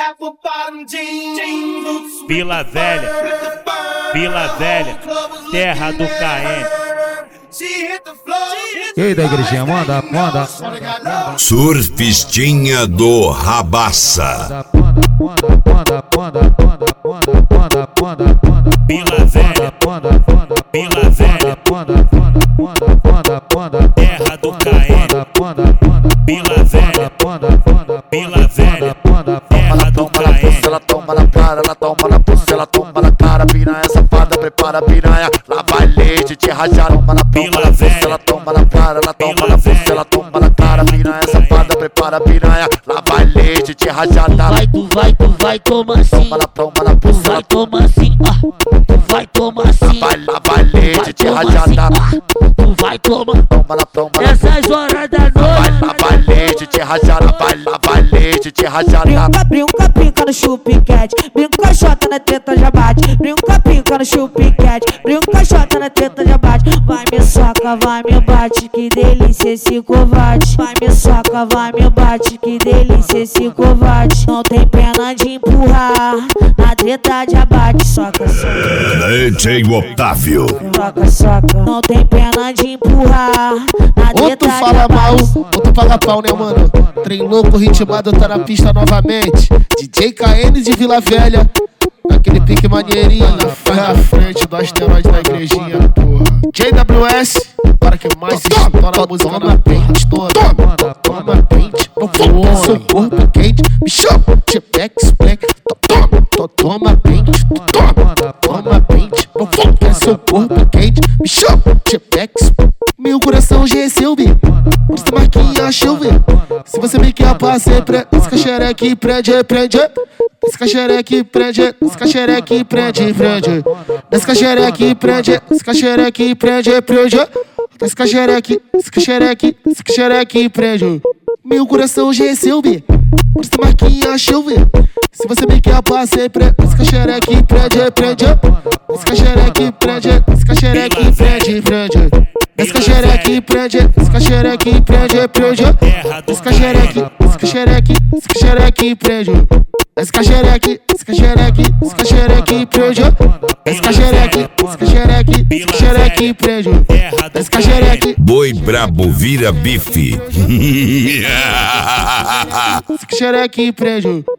Vila Velha, Vila Velha, terra do KM. E aí da igrejinha, manda. Surfistinha do Rabaça. Vila Velha, Vila Velha, terra do KM. Vila Velha, Vila Velha, terra do KM. Ela toma na cara, ela toma na pulsa, ela toma na cara, piranha safada, prepara piranha, lá vai leite, te rajar, toma na pulsa, ela toma na cara, ela toma na pulsa, ela toma na cara, piranha safada, prepara piranha, lá vai leite, te rajar, Tu vai tomar assim, toma na pulsa, vai tomar assim, tu vai tomar assim, lá vai leite, te rajar, tu vai tomar, toma essas horas da noite, lá vai leite, te rajar, lá vai leite, te rajar, Brinca no chupiquete, brinca com a xota na teta já bate. Brinca no chupiquete, brinca com a xota na teta já bate. Vai me soca, vai me bate, que delícia esse covarde. Vai me soca, vai me bate, que delícia esse covarde. Não tem pena de empurrar, na treta já bate. Soca, DJ Otávio. soca. Não tem pena de empurrar, na treta já bate. Outro fala mal, outro paga pau, né, mano? Trem louco, ritmado, tá na pista novamente. DJ KN de Vila Velha, naquele pique maneirinho, na frente do asteroide da igrejinha, porra. JWS, para que mais estoura a música na pente toda. Toma pente, não foda seu corpo quente. Me chama, te pega, explica. Toma pente, toma pente, não foda seu corpo quente. Me chama, te pega, explica. Meu coração já é seu, bi. Por isso marquinha achou, vi. Se você me quer pra sempre, esse caxereque prende. Esse caxereque prende, esse caxereque prende. Esse caxereque prende, esse caxereque prende. Esse caxereque prende. Meu coração já é seu, bi. Por isso marquinha achou, vi. Se você me quer pra sempre, esse caxereque prende. Esse caxereque prende, esse caxereque prende. Esse caxereque prende, esse caxereque prende. Esse caxereque prende. Esse caxereque prende. Esse caxereque prende. Esse caxereque. Boi brabo vira bife. Esse caxereque prende.